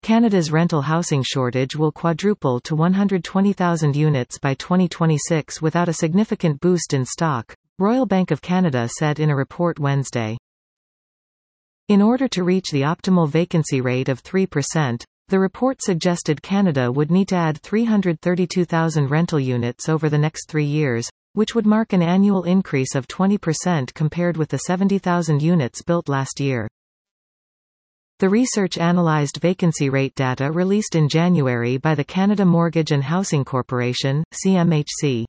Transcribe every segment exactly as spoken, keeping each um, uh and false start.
Canada's rental housing shortage will quadruple to one hundred twenty thousand units by twenty twenty-six without a significant boost in stock, Royal Bank of Canada said in a report Wednesday. In order to reach the optimal vacancy rate of three percent, the report suggested Canada would need to add three hundred thirty-two thousand rental units over the next three years, which would mark an annual increase of twenty percent compared with the seventy thousand units built last year. The research analyzed vacancy rate data released in January by the Canada Mortgage and Housing Corporation, C M H C.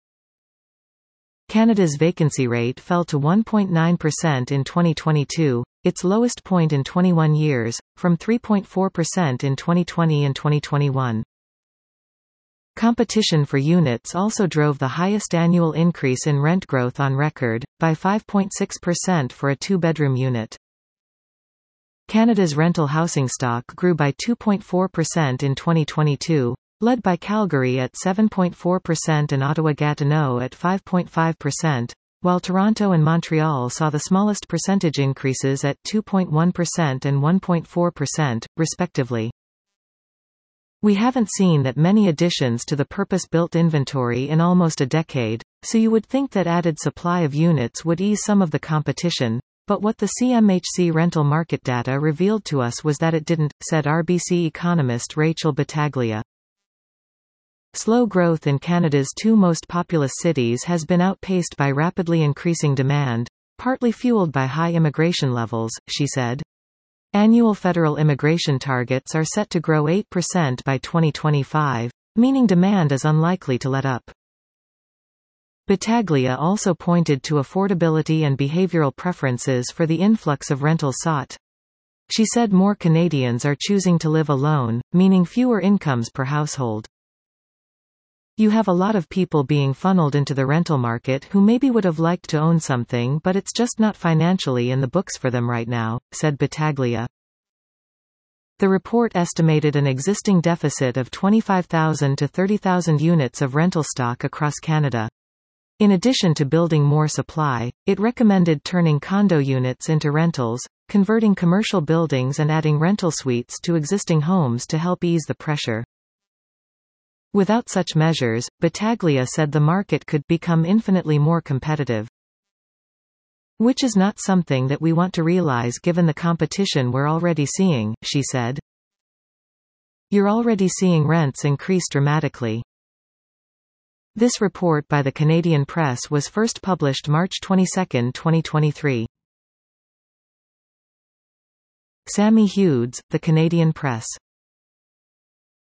Canada's vacancy rate fell to one point nine percent in twenty twenty-two, its lowest point in twenty-one years, from three point four percent in twenty twenty and twenty twenty-one. Competition for units also drove the highest annual increase in rent growth on record, by five point six percent for a two-bedroom unit. Canada's rental housing stock grew by two point four percent in twenty twenty-two, led by Calgary at seven point four percent and Ottawa-Gatineau at five point five percent, while Toronto and Montreal saw the smallest percentage increases at two point one percent and one point four percent, respectively. We haven't seen that many additions to the purpose-built inventory in almost a decade, so you would think that added supply of units would ease some of the competition, but what the C M H C rental market data revealed to us was that it didn't, said R B C economist Rachel Battaglia. Slow growth in Canada's two most populous cities has been outpaced by rapidly increasing demand, partly fueled by high immigration levels, she said. Annual federal immigration targets are set to grow eight percent by twenty twenty-five, meaning demand is unlikely to let up. Battaglia also pointed to affordability and behavioral preferences for the influx of rentals sought. She said more Canadians are choosing to live alone, meaning fewer incomes per household. You have a lot of people being funneled into the rental market who maybe would have liked to own something but it's just not financially in the books for them right now, said Battaglia. The report estimated an existing deficit of twenty-five thousand to thirty thousand units of rental stock across Canada. In addition to building more supply, it recommended turning condo units into rentals, converting commercial buildings and adding rental suites to existing homes to help ease the pressure. Without such measures, Battaglia said the market could become infinitely more competitive. Which is not something that we want to realize given the competition we're already seeing, she said. You're already seeing rents increase dramatically. This report by the Canadian Press was first published March twenty-second, twenty twenty-three. Sammy Hughes, The Canadian Press.